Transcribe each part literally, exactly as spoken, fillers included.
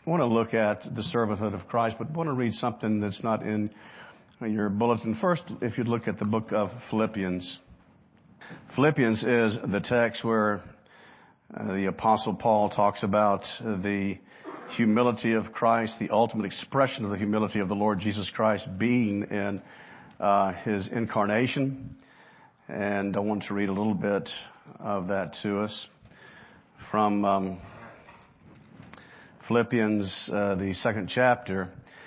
I want to look at the servanthood of Christ, but I want to read something that's not in your bulletin. First, if you'd look at the book of Philippians. Philippians is the text where uh, the Apostle Paul talks about the humility of Christ, the ultimate expression of the humility of the Lord Jesus Christ being in uh, His incarnation. And I want to read a little bit of that to us from um, Philippians, uh, the second chapter.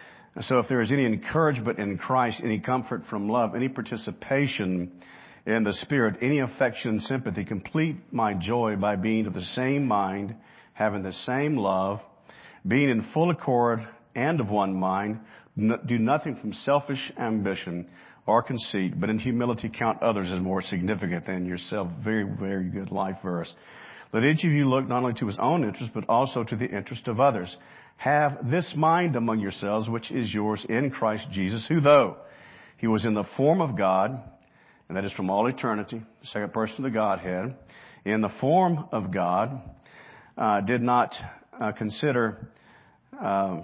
So if there is any encouragement in Christ, any comfort from love, any participation in the Spirit, any affection and sympathy, complete my joy by being of the same mind, having the same love, being in full accord and of one mind. Do nothing from selfish ambition or conceit, but in humility count others as more significant than yourself. Very, very good life verse. Let each of you look not only to his own interest, but also to the interest of others. Have this mind among yourselves, which is yours in Christ Jesus, who though He was in the form of God, and that is from all eternity, the second person of the Godhead, in the form of God, uh, did not uh, consider, uh,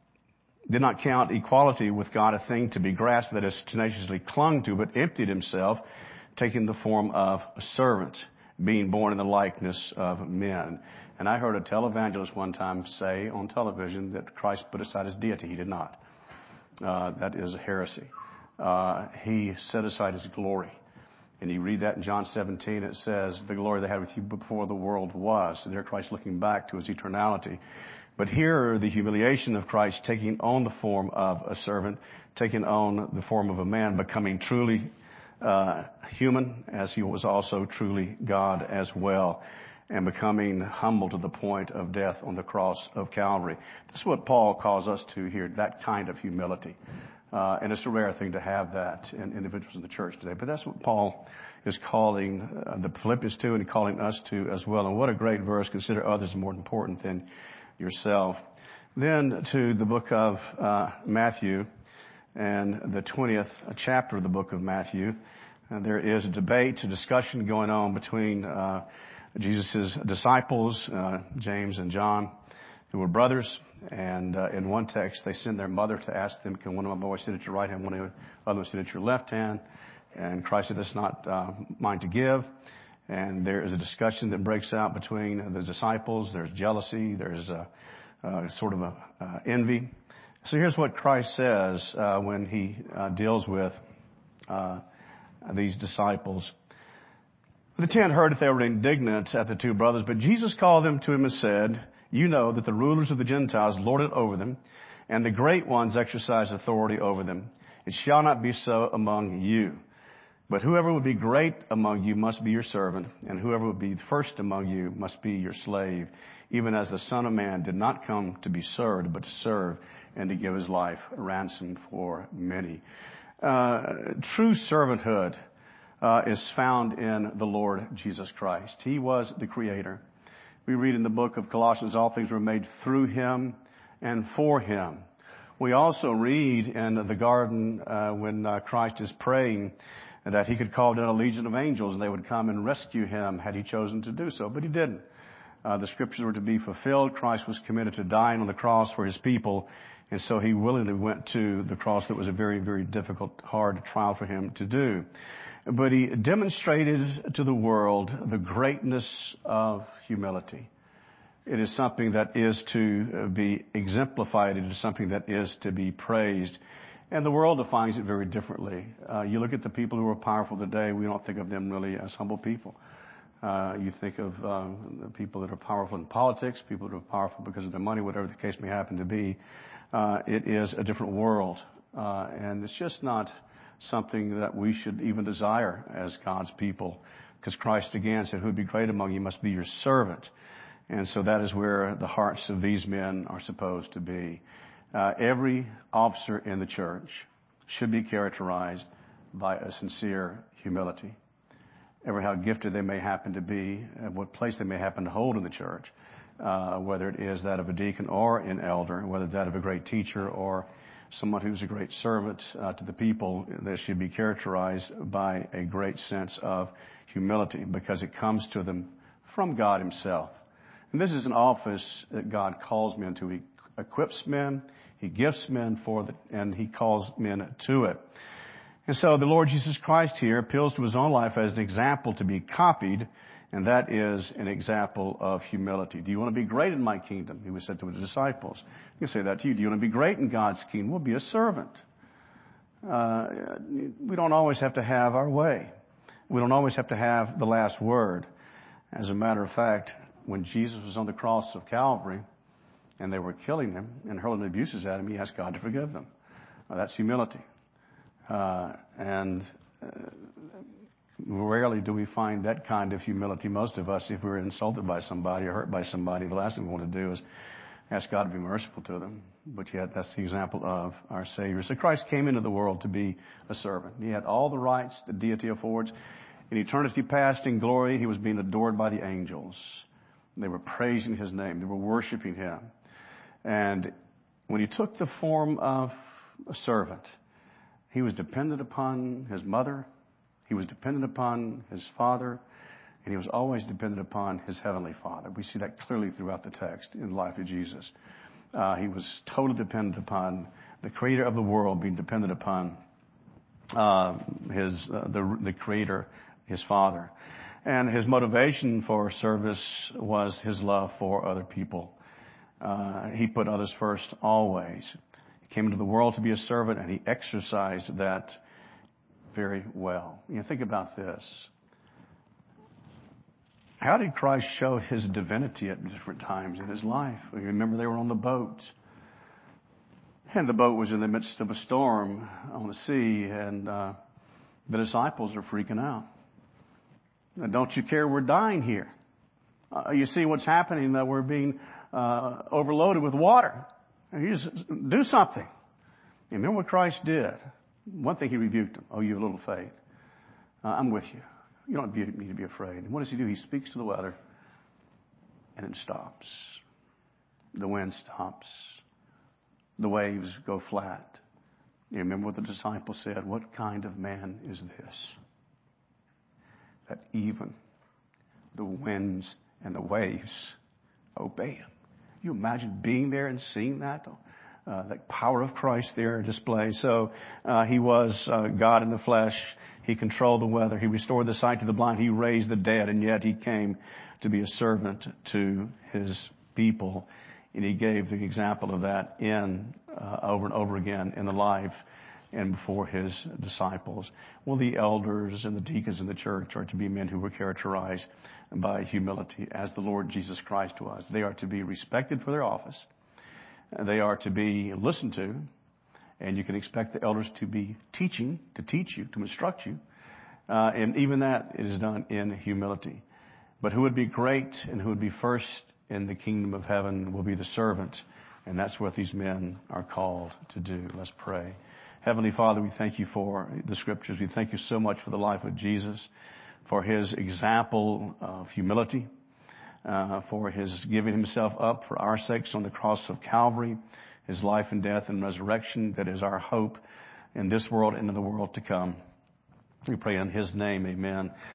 did not count equality with God a thing to be grasped, that is tenaciously clung to, but emptied Himself, taking the form of a servant, being born in the likeness of men. And I heard a televangelist one time say on television that Christ put aside His deity. He did not. Uh, that is a heresy. Uh, he set aside His glory. And you read that in John seventeen, it says, the glory they had with you before the world was. And there Christ looking back to His eternality. But here, the humiliation of Christ taking on the form of a servant, taking on the form of a man, becoming truly uh, human, as He was also truly God as well, and becoming humble to the point of death on the cross of Calvary. That's what Paul calls us to here, that kind of humility. Uh, and it's a rare thing to have that in individuals in the church today. But that's what Paul is calling uh, the Philippians to and calling us to as well. And what a great verse. Consider others more important than yourself. Then to the book of uh, Matthew and the twentieth chapter of the book of Matthew. And there is a debate, a discussion going on between uh, Jesus' disciples, uh, James and John, who were brothers. And uh, in one text, they send their mother to ask them, can one of my boys sit at your right hand, one of the other sit at your left hand? And Christ said, that's not uh, mine to give. And there is a discussion that breaks out between the disciples. There's jealousy. There's a, uh, sort of a uh, envy. So here's what Christ says uh, when He uh, deals with uh, these disciples. The ten heard that they were indignant at the two brothers, but Jesus called them to Him and said, you know that the rulers of the Gentiles lord it over them, and the great ones exercise authority over them. It shall not be so among you. But whoever would be great among you must be your servant, and whoever would be first among you must be your slave, even as the Son of Man did not come to be served, but to serve and to give His life a ransom for many. Uh, true servanthood uh, is found in the Lord Jesus Christ. He was the Creator. We read in the book of Colossians, all things were made through Him and for Him. We also read in the garden uh, when uh, Christ is praying that He could call down a legion of angels and they would come and rescue Him had He chosen to do so. But He didn't. Uh, the scriptures were to be fulfilled. Christ was committed to dying on the cross for His people. And so He willingly went to the cross that was a very, very difficult, hard trial for Him to do. But He demonstrated to the world the greatness of humility. It is something that is to be exemplified. It is something that is to be praised. And the world defines it very differently. Uh, you look at the people who are powerful today, we don't think of them really as humble people. Uh, you think of um, the people that are powerful in politics, people that are powerful because of their money, whatever the case may happen to be. Uh, it is a different world. Uh, and it's just not something that we should even desire as God's people. Because Christ again said, who would be great among you must be your servant. And so that is where the hearts of these men are supposed to be. Uh, every officer in the church should be characterized by a sincere humility. Ever how gifted they may happen to be, at what place they may happen to hold in the church, uh, whether it is that of a deacon or an elder, whether that of a great teacher or someone who's a great servant uh, to the people, they should be characterized by a great sense of humility because it comes to them from God Himself. And this is an office that God calls men to. He equips men, He gifts men for it, and He calls men to it. And so the Lord Jesus Christ here appeals to His own life as an example to be copied, and that is an example of humility. Do you want to be great in my kingdom? He was said to His disciples. You can say that to you. Do you want to be great in God's kingdom? Well, be a servant. Uh, we don't always have to have our way. We don't always have to have the last word. As a matter of fact, when Jesus was on the cross of Calvary and they were killing Him and hurling abuses at Him, He asked God to forgive them. Uh, that's humility. Uh, and uh, rarely do we find that kind of humility. Most of us, if we're insulted by somebody or hurt by somebody, the last thing we want to do is ask God to be merciful to them. But yet, that's the example of our Savior. So Christ came into the world to be a servant. He had all the rights that deity affords. In eternity past, in glory, He was being adored by the angels. They were praising His name. They were worshiping Him. And when He took the form of a servant, He was dependent upon His mother. He was dependent upon His father. And He was always dependent upon His heavenly Father. We see that clearly throughout the text in the life of Jesus. Uh, he was totally dependent upon the Creator of the world, being dependent upon uh, His uh, the, the Creator, His Father. And His motivation for service was His love for other people. Uh, he put others first always. He came into the world to be a servant, and He exercised that very well. You know, think about this. How did Christ show His divinity at different times in His life? You remember they were on the boat. And the boat was in the midst of a storm on the sea, and uh, the disciples are freaking out. Now, don't you care? We're dying here. Uh, you see what's happening, that we're being uh, overloaded with water. You just do something. You remember what Christ did? One thing He rebuked them. Oh, you have little faith. Uh, I'm with you. You don't need to be afraid. And what does He do? He speaks to the weather, and it stops. The wind stops. The waves go flat. You remember what the disciples said? What kind of man is this, that even the winds and the waves obey Him? You imagine being there and seeing that? Uh, the power of Christ there displayed. So uh, He was uh, God in the flesh. He controlled the weather. He restored the sight to the blind. He raised the dead. And yet He came to be a servant to His people. And He gave the example of that in uh, over and over again in the life and before His disciples. Well, the elders and the deacons in the church are to be men who were characterized by humility, as the Lord Jesus Christ was. They are to be respected for their office. They are to be listened to. And you can expect the elders to be teaching, to teach you, to instruct you. Uh, and even that is done in humility. But who would be great and who would be first in the kingdom of heaven will be the servant. And that's what these men are called to do. Let's pray. Heavenly Father, we thank You for the Scriptures. We thank You so much for the life of Jesus, for His example of humility, uh, for His giving Himself up for our sakes on the cross of Calvary, His life and death and resurrection that is our hope in this world and in the world to come. We pray in His name, amen.